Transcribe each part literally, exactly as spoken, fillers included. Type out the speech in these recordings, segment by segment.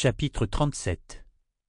Chapitre trente-sept.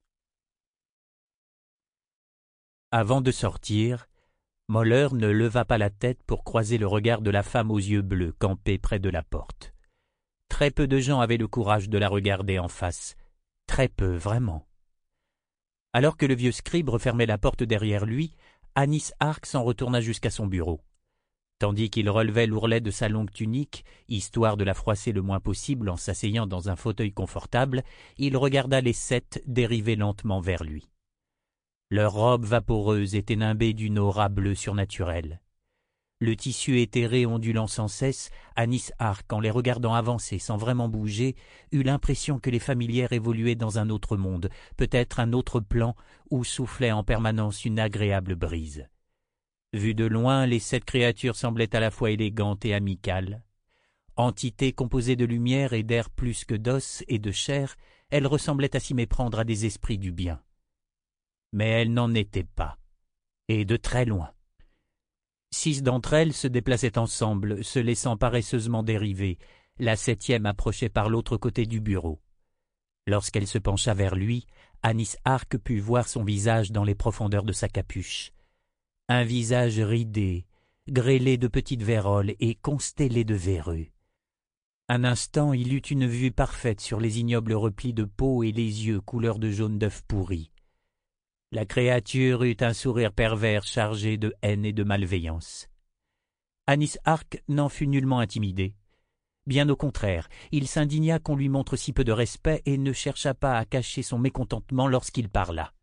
Avant de sortir, Moller ne leva pas la tête pour croiser le regard de la femme aux yeux bleus campée près de la porte. Très peu de gens avaient le courage de la regarder en face. Très peu, vraiment. Alors que le vieux scribe refermait la porte derrière lui, Anis Ark s'en retourna jusqu'à son bureau. Tandis qu'il relevait l'ourlet de sa longue tunique, histoire de la froisser le moins possible en s'asseyant dans un fauteuil confortable, il regarda les sept dériver lentement vers lui. Leurs robes vaporeuses étaient nimbées d'une aura bleue surnaturelle. Le tissu éthéré ondulant sans cesse, Anis Ark, en les regardant avancer sans vraiment bouger, eut l'impression que les familières évoluaient dans un autre monde, peut-être un autre plan, où soufflait en permanence une agréable brise. Vues de loin, les sept créatures semblaient à la fois élégantes et amicales. Entités composées de lumière et d'air plus que d'os et de chair, elles ressemblaient à s'y méprendre à des esprits du bien. Mais elles n'en étaient pas, et de très loin. Six d'entre elles se déplaçaient ensemble, se laissant paresseusement dériver. La septième approchait par l'autre côté du bureau. Lorsqu'elle se pencha vers lui, Anis Ark put voir son visage dans les profondeurs de sa capuche. Un visage ridé, grêlé de petites vérolles et constellé de verrues. Un instant, il eut une vue parfaite sur les ignobles replis de peau et les yeux couleur de jaune d'œuf pourri. La créature eut un sourire pervers chargé de haine et de malveillance. Anis Ark n'en fut nullement intimidé. Bien au contraire, il s'indigna qu'on lui montre si peu de respect et ne chercha pas à cacher son mécontentement lorsqu'il parla.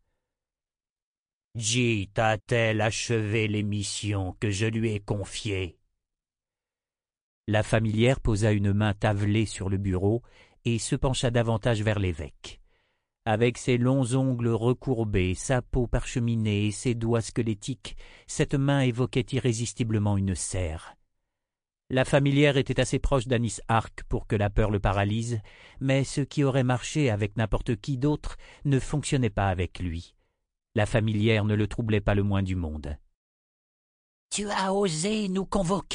« Jit a-t-elle achevé les missions que je lui ai confiées ?» La familière posa une main tavelée sur le bureau et se pencha davantage vers l'évêque. Avec ses longs ongles recourbés, sa peau parcheminée et ses doigts squelettiques, cette main évoquait irrésistiblement une serre. La familière était assez proche d'Anis Ark pour que la peur le paralyse, mais ce qui aurait marché avec n'importe qui d'autre ne fonctionnait pas avec lui. La familière ne le troublait pas le moins du monde. « Tu as osé nous convoquer »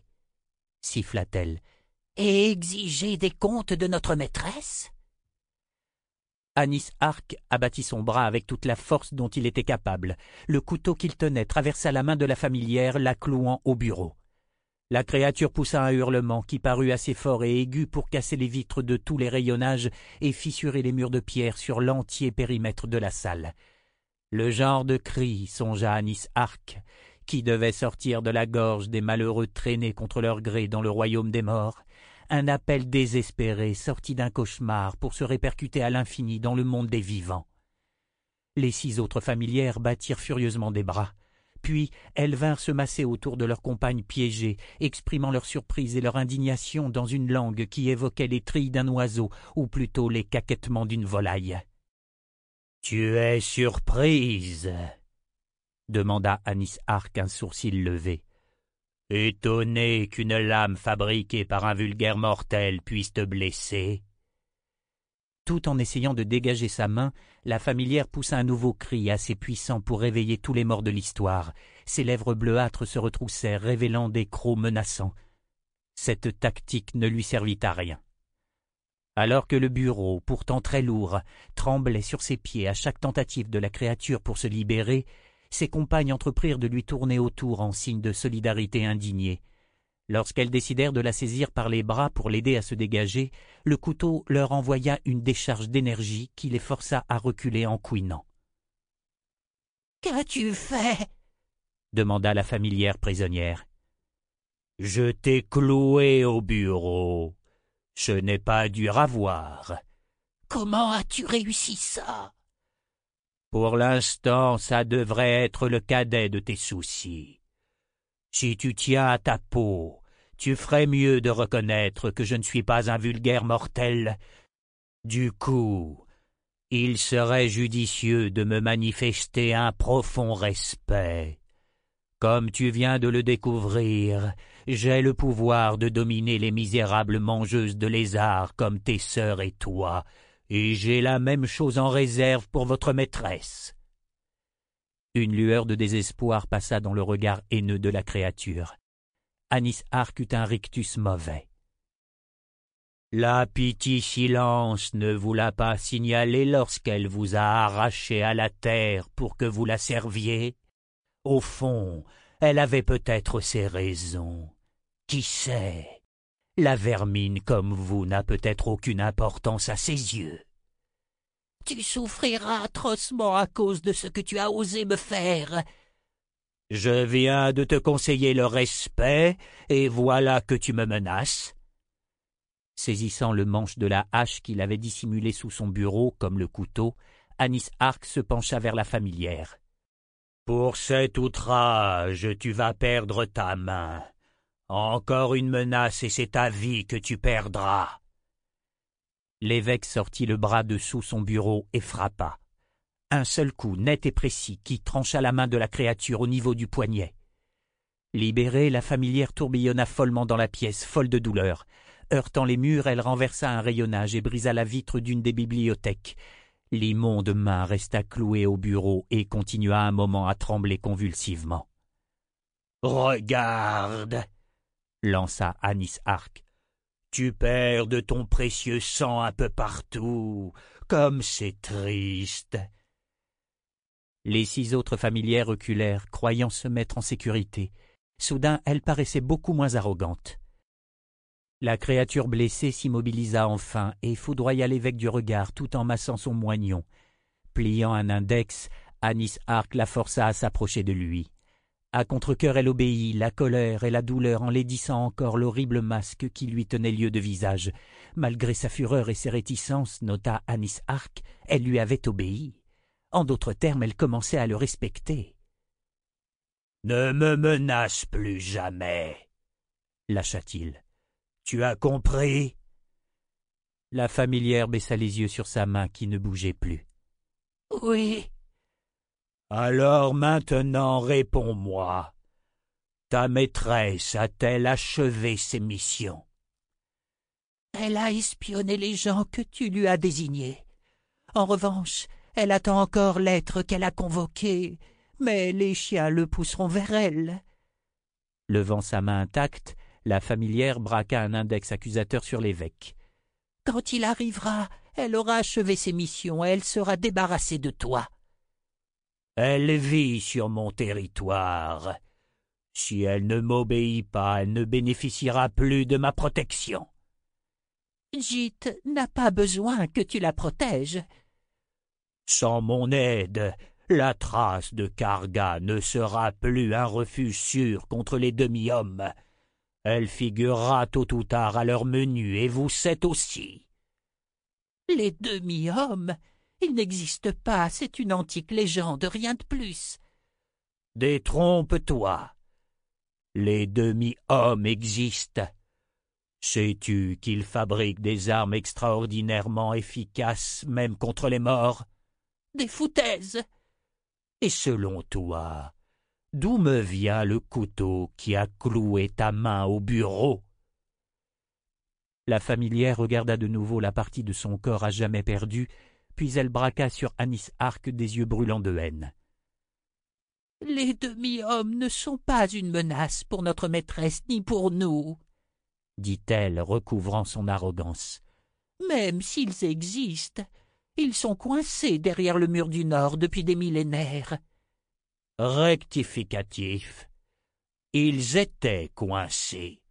siffla-t-elle, « et exiger des comptes de notre maîtresse ?» Anis Ark abattit son bras avec toute la force dont il était capable. Le couteau qu'il tenait traversa la main de la familière, la clouant au bureau. La créature poussa un hurlement qui parut assez fort et aigu pour casser les vitres de tous les rayonnages et fissurer les murs de pierre sur l'entier périmètre de la salle. Le genre de cri, songea Anis Ark, qui devait sortir de la gorge des malheureux traînés contre leur gré dans le royaume des morts, un appel désespéré sorti d'un cauchemar pour se répercuter à l'infini dans le monde des vivants. Les six autres familières battirent furieusement des bras, puis elles vinrent se masser autour de leur compagne piégée, exprimant leur surprise et leur indignation dans une langue qui évoquait les trilles d'un oiseau, ou plutôt les caquettements d'une volaille. « Tu es surprise ?» demanda Anis Ark, un sourcil levé. « Étonné qu'une lame fabriquée par un vulgaire mortel puisse te blesser ?» Tout en essayant de dégager sa main, la familière poussa un nouveau cri assez puissant pour réveiller tous les morts de l'histoire. Ses lèvres bleuâtres se retroussèrent, révélant des crocs menaçants. Cette tactique ne lui servit à rien. Alors que le bureau, pourtant très lourd, tremblait sur ses pieds à chaque tentative de la créature pour se libérer, ses compagnes entreprirent de lui tourner autour en signe de solidarité indignée. Lorsqu'elles décidèrent de la saisir par les bras pour l'aider à se dégager, le couteau leur envoya une décharge d'énergie qui les força à reculer en couinant. « Qu'as-tu fait ?» demanda la familière prisonnière. « Je t'ai cloué au bureau. Ce n'est pas dur à voir. »« Comment as-tu réussi ça ?» ?»« Pour l'instant, ça devrait être le cadet de tes soucis. Si tu tiens à ta peau, tu ferais mieux de reconnaître que je ne suis pas un vulgaire mortel. Du coup, il serait judicieux de me manifester un profond respect. Comme tu viens de le découvrir, j'ai le pouvoir de dominer les misérables mangeuses de lézards comme tes sœurs et toi, et j'ai la même chose en réserve pour votre maîtresse. » Une lueur de désespoir passa dans le regard haineux de la créature. Anis Ark eut un rictus mauvais. La pitié silence ne vous l'a pas signalé lorsqu'elle vous a arraché à la terre pour que vous la serviez? Au fond, elle avait peut-être ses raisons. Qui sait? La vermine comme vous n'a peut-être aucune importance à ses yeux. Tu souffriras atrocement à cause de ce que tu as osé me faire. Je viens de te conseiller le respect, et voilà que tu me menaces. Saisissant le manche de la hache qu'il avait dissimulé sous son bureau comme le couteau, Anis Arc se pencha vers la familière. « Pour cet outrage, tu vas perdre ta main. Encore une menace et c'est ta vie que tu perdras. » L'évêque sortit le bras de sous son bureau et frappa. Un seul coup net et précis qui trancha la main de la créature au niveau du poignet. Libérée, la familière tourbillonna follement dans la pièce, folle de douleur. Heurtant les murs, elle renversa un rayonnage et brisa la vitre d'une des bibliothèques. L'immonde main resta clouée au bureau et continua un moment à trembler convulsivement. « Regarde !» lança Anis Arc. « Tu perds de ton précieux sang un peu partout, comme c'est triste. » Les six autres familières reculèrent, croyant se mettre en sécurité. Soudain, elle paraissait beaucoup moins arrogante. La créature blessée s'immobilisa enfin et foudroya l'évêque du regard tout en massant son moignon. Pliant un index, Anis Arc la força à s'approcher de lui. À contre-cœur, elle obéit, la colère et la douleur enlaidissant encore l'horrible masque qui lui tenait lieu de visage. Malgré sa fureur et ses réticences, nota Anis Arc, elle lui avait obéi. En d'autres termes, elle commençait à le respecter. « Ne me menace plus jamais, lâcha-t-il. Tu as compris? » La familière baissa les yeux sur sa main qui ne bougeait plus. « Oui. »« Alors maintenant réponds-moi. Ta maîtresse a-t-elle achevé ses missions? » « Elle a espionné les gens que tu lui as désignés. En revanche, elle attend encore l'être qu'elle a convoqué, mais les chiens le pousseront vers elle. » Levant sa main intacte, la familière braqua un index accusateur sur l'évêque. « Quand il arrivera, elle aura achevé ses missions et elle sera débarrassée de toi. »« Elle vit sur mon territoire. Si elle ne m'obéit pas, elle ne bénéficiera plus de ma protection. »« Jit n'a pas besoin que tu la protèges. »« Sans mon aide, la trace de Karga ne sera plus un refuge sûr contre les demi-hommes. Elle figurera tôt ou tard à leur menu, et vous sept aussi. »« Les demi-hommes? Ils n'existent pas, c'est une antique légende, rien de plus. »« Détrompe-toi. Les demi-hommes existent. Sais-tu qu'ils fabriquent des armes extraordinairement efficaces, même contre les morts? »« Des foutaises. »« Et selon toi, d'où me vient le couteau qui a cloué ta main au bureau? » La familière regarda de nouveau la partie de son corps à jamais perdue, puis elle braqua sur Anis Arc des yeux brûlants de haine. « Les demi-hommes ne sont pas une menace pour notre maîtresse ni pour nous, » dit-elle, recouvrant son arrogance. « Même s'ils existent, ils sont coincés derrière le mur du Nord depuis des millénaires. » Rectificatif. Ils étaient coincés.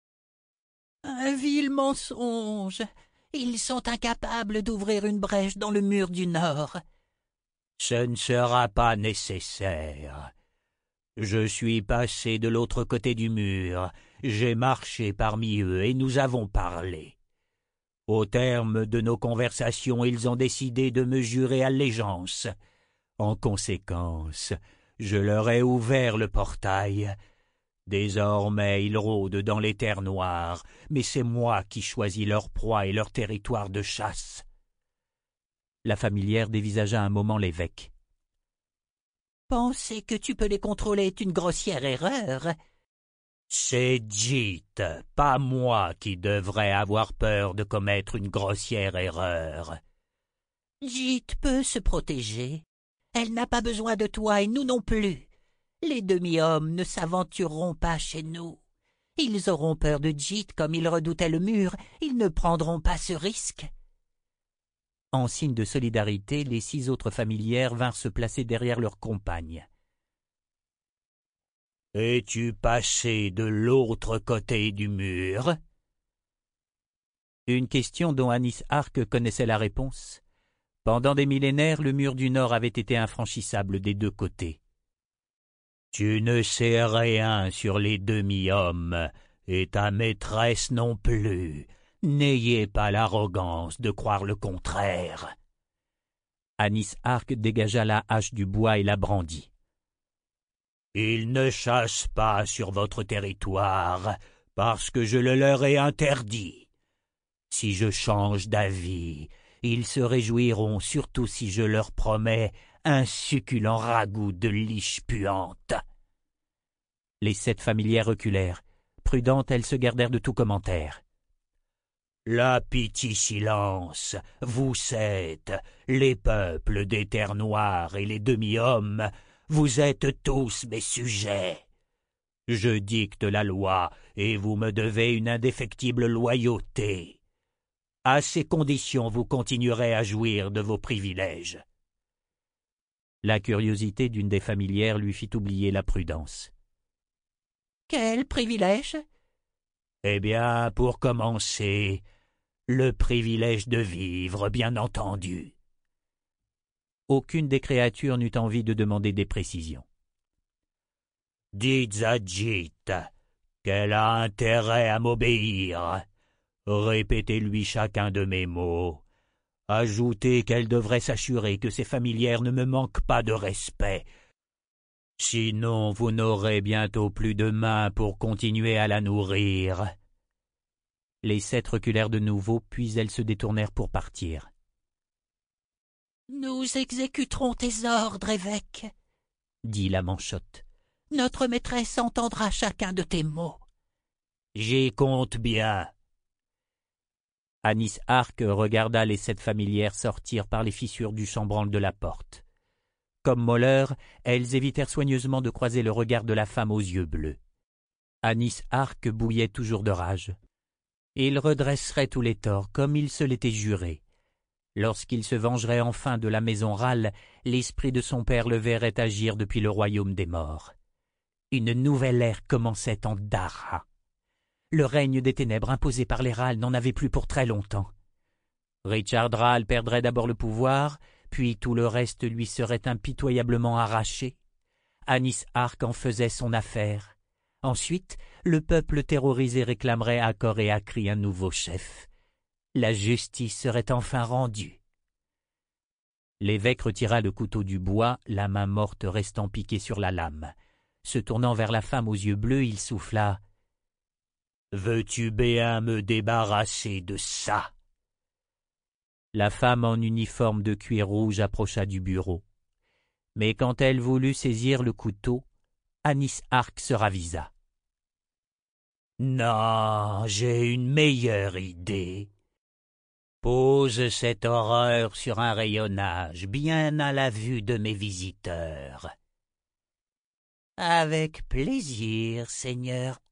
« Un vil mensonge. Ils sont incapables d'ouvrir une brèche dans le mur du Nord. »« Ce ne sera pas nécessaire. Je suis passé de l'autre côté du mur, j'ai marché parmi eux et nous avons parlé. Au terme de nos conversations, ils ont décidé de me jurer allégeance. En conséquence, je leur ai ouvert le portail. Désormais, ils rôdent dans les terres noires, mais c'est moi qui choisis leur proie et leur territoire de chasse. » La familière dévisagea un moment l'évêque. « Penser que tu peux les contrôler est une grossière erreur. »« C'est Jit, pas moi, qui devrais avoir peur de commettre une grossière erreur. »« Jit peut se protéger. Elle n'a pas besoin de toi et nous non plus. Les demi-hommes ne s'aventureront pas chez nous. Ils auront peur de Djit comme ils redoutaient le mur. Ils ne prendront pas ce risque. » En signe de solidarité, les six autres familières vinrent se placer derrière leurs compagnes. « Es-tu passé de l'autre côté du mur ?» Une question dont Anis Ark connaissait la réponse. Pendant des millénaires, le mur du Nord avait été infranchissable des deux côtés. « Tu ne sais rien sur les demi-hommes, et ta maîtresse non plus. N'ayez pas l'arrogance de croire le contraire. » Anis Ark dégagea la hache du bois et la brandit. « Ils ne chassent pas sur votre territoire, parce que je le leur ai interdit. Si je change d'avis, ils se réjouiront, surtout si je leur promets un succulent ragoût de liche puante. » Les sept familières reculèrent. Prudentes, elles se gardèrent de tout commentaire. « La pitié silence, vous sept, les peuples des terres noires et les demi-hommes, vous êtes tous mes sujets. Je dicte la loi et vous me devez une indéfectible loyauté. À ces conditions, vous continuerez à jouir de vos privilèges. » La curiosité d'une des familières lui fit oublier la prudence. « Quel privilège ?» Eh bien, pour commencer, le privilège de vivre, bien entendu. Aucune des créatures n'eut envie de demander des précisions. Dites à Djit qu'elle a intérêt à m'obéir. Répétez-lui chacun de mes mots. Ajoutez qu'elle devrait s'assurer que ses familières ne me manquent pas de respect. Sinon, vous n'aurez bientôt plus de main pour continuer à la nourrir. » Les sept reculèrent de nouveau, puis elles se détournèrent pour partir. « Nous exécuterons tes ordres, évêque, » dit la manchotte. « Notre maîtresse entendra chacun de tes mots. »« J'y compte bien. » Anis Ark regarda les sept familières sortir par les fissures du chambranle de la porte. Comme Moller, elles évitèrent soigneusement de croiser le regard de la femme aux yeux bleus. Anis Ark bouillait toujours de rage. Il redresserait tous les torts, comme il se l'était juré. Lorsqu'il se vengerait enfin de la maison Râle, l'esprit de son père le verrait agir depuis le royaume des morts. Une nouvelle ère commençait en Dara. Le règne des ténèbres imposé par les Râles n'en avait plus pour très longtemps. Richard Râle perdrait d'abord le pouvoir, puis tout le reste lui serait impitoyablement arraché. Anis Ark en faisait son affaire. Ensuite, le peuple terrorisé réclamerait à corps et à cri un nouveau chef. La justice serait enfin rendue. L'évêque retira le couteau du bois, la main morte restant piquée sur la lame. Se tournant vers la femme aux yeux bleus, il souffla. « Veux-tu bien me débarrasser de ça ?» La femme en uniforme de cuir rouge approcha du bureau. Mais quand elle voulut saisir le couteau, Anis Ark se ravisa. « Non, j'ai une meilleure idée. Pose cette horreur sur un rayonnage, bien à la vue de mes visiteurs. »« Avec plaisir, seigneur Ark. »